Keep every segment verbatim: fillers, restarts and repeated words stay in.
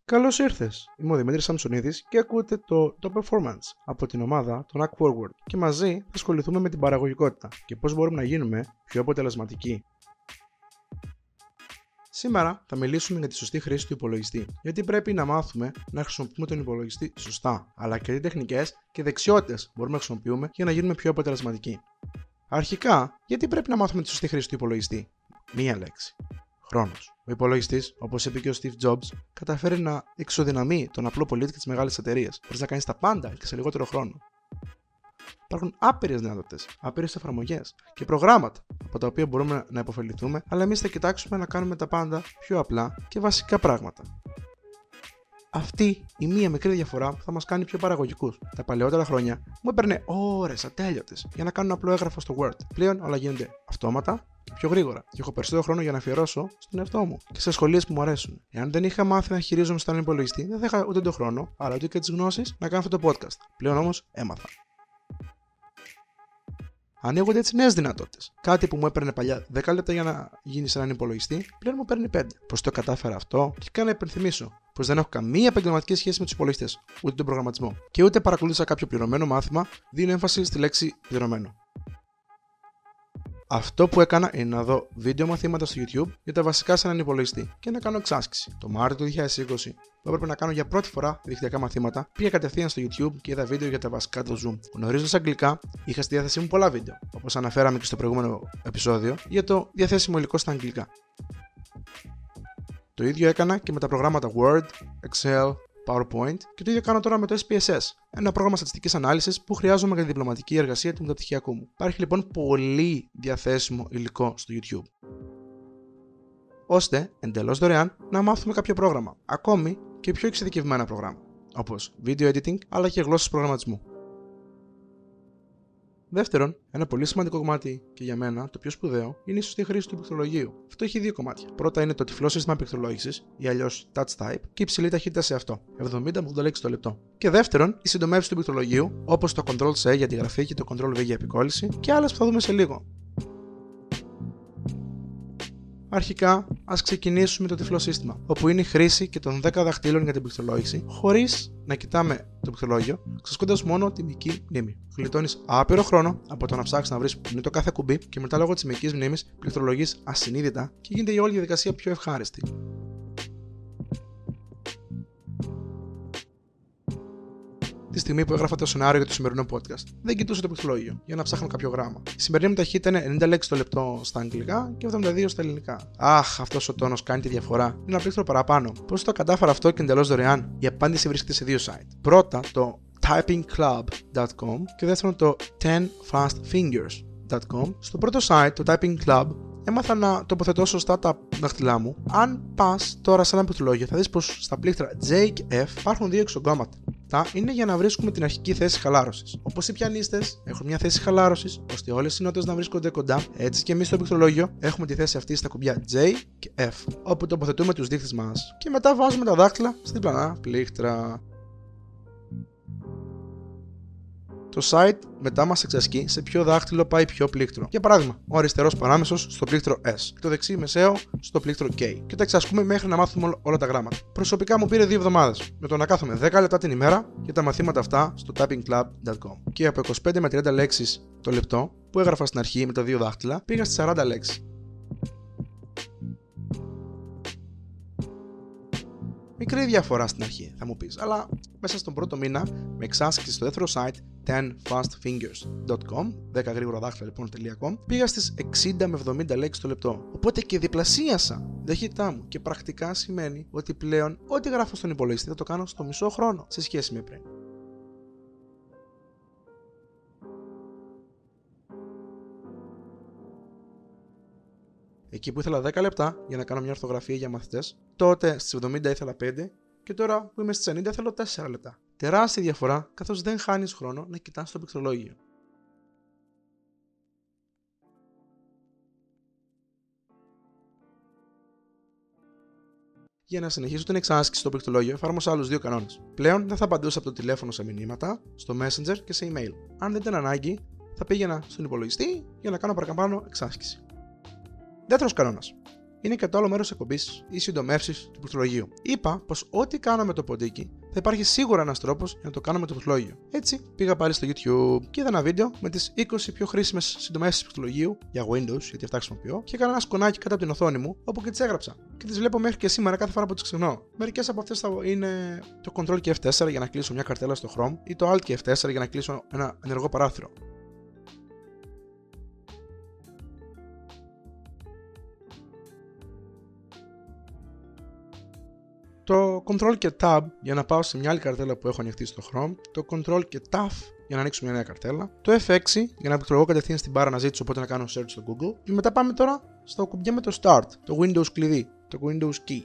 Καλώς ήρθες! Είμαι ο Δημήτρης Σαμσονίδης και ακούτε το Top Performance από την ομάδα των Hack Forward και μαζί θα ασχοληθούμε με την παραγωγικότητα και πώς μπορούμε να γίνουμε πιο αποτελεσματικοί. Σήμερα θα μιλήσουμε για τη σωστή χρήση του υπολογιστή, γιατί πρέπει να μάθουμε να χρησιμοποιούμε τον υπολογιστή σωστά, αλλά και τι τεχνικές και δεξιότητες μπορούμε να χρησιμοποιούμε για να γίνουμε πιο αποτελεσματικοί. Αρχικά, γιατί πρέπει να μάθουμε τη σωστή χρήση του υπολογιστή? Μία λέξη. Χρόνος. Ο υπολογιστής, όπως είπε και ο Steve Jobs, καταφέρει να εξοδυναμεί τον απλό πολίτη και τις μεγάλες εταιρείες. Μπορείς να κάνεις τα πάντα και σε λιγότερο χρόνο. Υπάρχουν άπειρες δυνατότητες, άπειρες εφαρμογές και προγράμματα από τα οποία μπορούμε να υποφεληθούμε, αλλά εμείς θα κοιτάξουμε να κάνουμε τα πάντα πιο απλά και βασικά πράγματα. Αυτή η μία μικρή διαφορά θα μας κάνει πιο παραγωγικούς. Τα παλαιότερα χρόνια μου έπαιρνε ώρες ατέλειωτες για να κάνω ένα απλό έγγραφο στο Word. Πλέον όλα γίνονται αυτόματα και πιο γρήγορα. Και έχω περισσότερο χρόνο για να αφιερώσω στον εαυτό μου και σε σχολείες που μου αρέσουν. Εάν δεν είχα μάθει να χειρίζομαι στον υπολογιστή, δεν θα είχα ούτε τον χρόνο, αλλά ούτε και τις γνώσεις να κάνω αυτό το podcast. Πλέον όμως έμαθα. Ανοίγονται έτσι νέες δυνατότητες. Κάτι που μου έπαιρνε παλιά δέκα λεπτά για να γίνει σε έναν υπολογιστή, πλέον μου παίρνει πέντε. Πώς το κατάφερα αυτό? Και κάνω να υπενθυμίσω πως δεν έχω καμία επαγγελματική σχέση με τους υπολογιστές, ούτε τον προγραμματισμό. Και ούτε παρακολούθησα κάποιο πληρωμένο μάθημα, δίνω έμφαση στη λέξη πληρωμένο. Αυτό που έκανα είναι να δω βίντεο μαθήματα στο YouTube για τα βασικά σε έναν υπολογιστή και να κάνω εξάσκηση. Το Μάρτιο του δύο χιλιάδες είκοσι, που έπρεπε να κάνω για πρώτη φορά διαδικτυακά μαθήματα, πήγα κατευθείαν στο YouTube και είδα βίντεο για τα βασικά του Zoom. Γνωρίζοντας αγγλικά, είχα στη διάθεσή μου πολλά βίντεο, όπως αναφέραμε και στο προηγούμενο επεισόδιο, για το διαθέσιμο υλικό στα αγγλικά. Το ίδιο έκανα και με τα προγράμματα Word, Excel, PowerPoint και το ίδιο κάνω τώρα με το ες πι ες ες, ένα πρόγραμμα στατιστικής ανάλυσης που χρειάζομαι για τη διπλωματική εργασία του μεταπτυχιακού μου. Υπάρχει λοιπόν πολύ διαθέσιμο υλικό στο YouTube, ώστε εντελώς δωρεάν να μάθουμε κάποιο πρόγραμμα, ακόμη και πιο εξειδικευμένα προγράμματα, όπως video editing αλλά και γλώσσες προγραμματισμού. Δεύτερον, ένα πολύ σημαντικό κομμάτι και για μένα, το πιο σπουδαίο, είναι η σωστή χρήση του πληκτρολογίου. Αυτό έχει δύο κομμάτια. Πρώτα είναι το τυφλό σύστημα πληκτρολόγησης, ή αλλιώς touch type, και υψηλή ταχύτητα σε αυτό, εβδομήντα με ογδόντα λέξεις το λεπτό. Και δεύτερον, οι συντομεύσεις του πληκτρολογίου, όπως το Ctrl-C για τη γραφή και το Ctrl-V για επικόλληση, και άλλες που θα δούμε σε λίγο. Αρχικά, ας ξεκινήσουμε το τυφλό σύστημα, όπου είναι η χρήση και των δέκα δαχτύλων για την πληκτρολόγηση, χωρίς να κοιτάμε το πληκτρολόγιο, εξασκώντας μόνο τη μυϊκή μνήμη. Γλιτώνεις άπειρο χρόνο από το να ψάξεις να βρεις που είναι το κάθε κουμπί και μετά λόγω της μυϊκής μνήμης πληκτρολογείς ασυνείδητα και γίνεται η όλη διαδικασία πιο ευχάριστη. Τη στιγμή που έγραφα το σενάριο για το σημερινό podcast, δεν κοιτούσα το πληκτρολόγιο για να ψάχνω κάποιο γράμμα. Η σημερινή μου ταχύτητα είναι ενενήντα λέξεις το λεπτό στα αγγλικά και εβδομήντα δύο στα ελληνικά. Αχ, αυτός ο τόνος κάνει τη διαφορά. Είναι ένα πλήκτρο παραπάνω. Πώς το κατάφερα αυτό και εντελώς δωρεάν? Η απάντηση βρίσκεται σε δύο site. Πρώτα το typing club dot com και δεύτερον το ten fast fingers dot com. Στο πρώτο site, το Typing Club, έμαθα να τοποθετώ σωστά τα δάχτυλά μου. Αν πας τώρα σε ένα πληκτρολόγιο, θα δεις πως στα πλήκτρα J και F υπάρχουν δύο εξογκώματα. Τα είναι για να βρίσκουμε την αρχική θέση χαλάρωσης. Όπως οι πιανίστες έχουν μια θέση χαλάρωσης, ώστε όλες οι νότες να βρίσκονται κοντά, έτσι και εμείς στο πληκτρολόγιο έχουμε τη θέση αυτή στα κουμπιά J και F, όπου τοποθετούμε τους δείκτες μας και μετά βάζουμε τα δάχτυλα στη διπλανά πλήκτρα. Το site μετά μας εξασκεί σε ποιο δάχτυλο πάει ποιο πλήκτρο. Για παράδειγμα, ο αριστερός παράμεσος στο πλήκτρο S και το δεξί μεσαίο στο πλήκτρο K. Και τα εξασκούμε μέχρι να μάθουμε όλα τα γράμματα. Προσωπικά μου πήρε δύο εβδομάδες με το να κάθομαι δέκα λεπτά την ημέρα για τα μαθήματα αυτά στο typing club dot com. Και από είκοσι πέντε με τριάντα λέξεις το λεπτό που έγραφα στην αρχή με τα δύο δάχτυλα, πήγα στις σαράντα λέξεις. Μικρή διαφορά στην αρχή, θα μου πεις, αλλά μέσα στον πρώτο μήνα με εξάσκηση στο δεύτερο site ten fast fingers dot com, δέκα γρήγορα δάχτυλα λοιπόν .com, πήγα στις εξήντα με εβδομήντα λέξεις το λεπτό. Οπότε και διπλασίασα ταχύτητά μου και πρακτικά σημαίνει ότι πλέον ό,τι γράφω στον υπολογιστή θα το κάνω στο μισό χρόνο σε σχέση με πριν. Εκεί που ήθελα δέκα λεπτά για να κάνω μια ορθογραφία για μαθητές, τότε στις εβδομήντα ήθελα πέντε και τώρα που είμαι στις ενενήντα θέλω τέσσερα λεπτά. Τεράστια διαφορά, καθώς δεν χάνεις χρόνο να κοιτάς το πληκτρολόγιο. Για να συνεχίσω την εξάσκηση στο πληκτρολόγιο, εφάρμοσα άλλους δύο κανόνες. Πλέον δεν θα απαντούσα από το τηλέφωνο σε μηνύματα, στο Messenger και σε email. Αν δεν ήταν ανάγκη, θα πήγαινα στον υπολογιστή για να κάνω παραπάνω εξάσκηση. Δεύτερος κανόνας. είναι και το άλλο μέρος της εκπομπής, οι συντομεύσεις του πληκτρολογίου. Είπα πως ό,τι κάνω με το ποντίκι θα υπάρχει σίγουρα ένας τρόπος για να το κάνω με το πληκτρολόγιο. Έτσι πήγα πάλι στο YouTube και είδα ένα βίντεο με τις είκοσι πιο χρήσιμες συντομεύσεις πληκτρολογίου για Windows, γιατί αυτά χρησιμοποιώ, και έκανα ένα σκονάκι κάτω από την οθόνη μου, όπου και τις έγραψα. Και τις βλέπω μέχρι και σήμερα κάθε φορά που τις ξεχνώ. Μερικές από αυτές θα είναι το Ctrl και εφ τέσσερα για να κλείσω μια καρτέλα στο Chrome ή το Alt και εφ τέσσερα για να κλείσω ένα ενεργό παράθυρο. Το Ctrl και Tab για να πάω σε μια άλλη καρτέλα που έχω ανοιχτή στο Chrome, το Ctrl και Tab για να ανοίξω μια νέα καρτέλα, το εφ έξι για να επιλέξω κατευθείαν στην μπάρα αναζήτηση, οπότε να κάνω search στο Google, και μετά πάμε τώρα στο κουμπιά με το Start, το Windows κλειδί, το Windows Key.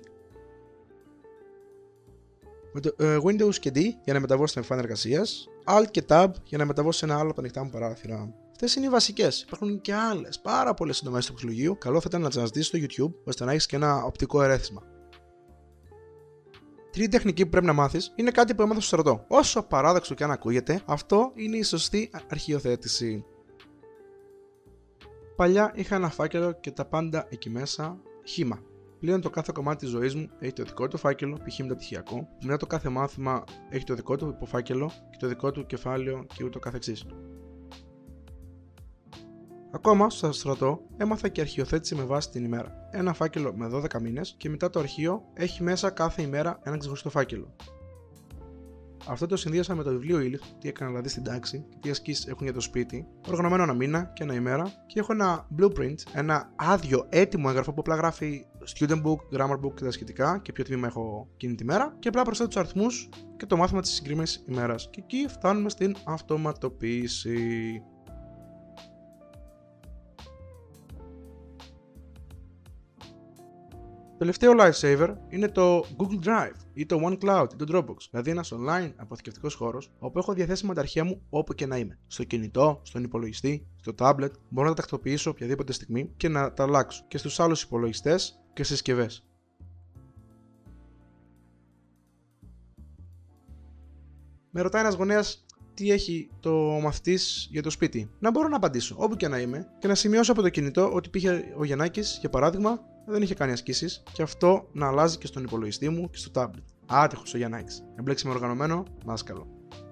Με το uh, Windows και D για να μεταβώ στην εμφάνεια εργασίας, Alt και Tab για να μεταβώ σε ένα άλλο από τα ανοιχτά μου παράθυρα. Αυτές είναι οι βασικές. Υπάρχουν και άλλες πάρα πολλές συντομές του πληκτρολογίου. Καλό θα ήταν να τις αναζητήσεις στο YouTube ώστε να έχεις και ένα οπτικό ερέθισμα. Τρίτη τεχνική που πρέπει να μάθεις είναι κάτι που έμαθα στο στρατό. Όσο παράδοξο και αν ακούγεται, αυτό είναι η σωστή αρχιοθέτηση. Παλιά είχα ένα φάκελο και τα πάντα εκεί μέσα χύμα. Πλέον το κάθε κομμάτι της ζωής μου έχει το δικό του φάκελο, π.χ. μεταπτυχιακό, μετά το κάθε μάθημα έχει το δικό του υποφάκελο και το δικό του κεφάλαιο και ούτω καθεξής. Ακόμα στο στρατό έμαθα και αρχιοθέτηση με βάση την ημέρα. Ένα φάκελο με δώδεκα μήνες και μετά το αρχείο έχει μέσα κάθε ημέρα ένα ξεχωριστό φάκελο. Αυτό το συνδύασα με το βιβλίο Ήλιχ, τι έκανα δηλαδή στην τάξη, τι ασκήσεις έχουν για το σπίτι, οργανωμένο ένα μήνα και ένα ημέρα, και έχω ένα blueprint, ένα άδειο έτοιμο έγγραφο που απλά γράφει student book, grammar book και τα σχετικά και ποιο τμήμα έχω εκείνη τη μέρα, και απλά προσθέτω τους αριθμούς και το μάθημα της συγκεκριμένης ημέρας. Και εκεί φτάνουμε στην αυτοματοποίηση. Το τελευταίο lifesaver είναι το Google Drive ή το OneCloud ή το Dropbox, δηλαδή ένας online αποθηκευτικός χώρος όπου έχω διαθέσιμα τα αρχεία μου όπου και να είμαι. Στο κινητό, στον υπολογιστή, στο tablet, μπορώ να τα τακτοποιήσω οποιαδήποτε στιγμή και να τα αλλάξω και στους άλλους υπολογιστές και συσκευές. Με ρωτάει ένας γονέας τι έχει το μαθητής για το σπίτι. Να μπορώ να απαντήσω όπου και να είμαι και να σημειώσω από το κινητό ότι πήγε ο Γιαννάκης, για παράδειγμα, δεν είχε κάνει ασκήσεις, και αυτό να αλλάζει και στον υπολογιστή μου και στο tablet. Άτυχος ο Γιαννάκης. Εμπλέξει με οργανωμένο δάσκαλο.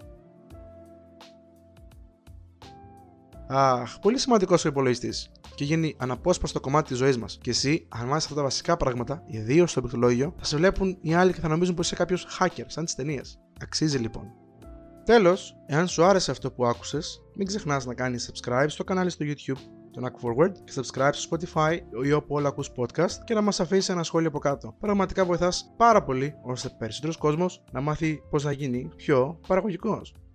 Αχ, πολύ σημαντικός ο υπολογιστής και γίνει αναπόσπαστο κομμάτι της ζωής μας. Και εσύ, αν μάθεις αυτά τα βασικά πράγματα, ιδίως στο πληκτρολόγιο, θα σε βλέπουν οι άλλοι και θα νομίζουν πως είσαι κάποιος hacker, σαν τις ταινίες. Αξίζει λοιπόν. Τέλος, εάν σου άρεσε αυτό που άκουσες, μην ξεχνάς να κάνεις subscribe στο κανάλι στο YouTube, το Knack Forward, και subscribe στο Spotify ή όπου όλα ακούς podcast, και να μας αφήσεις ένα σχόλιο από κάτω. Πραγματικά βοηθάς πάρα πολύ ώστε περισσότερος κόσμος να μάθει πώς να γίνει πιο παραγωγικός.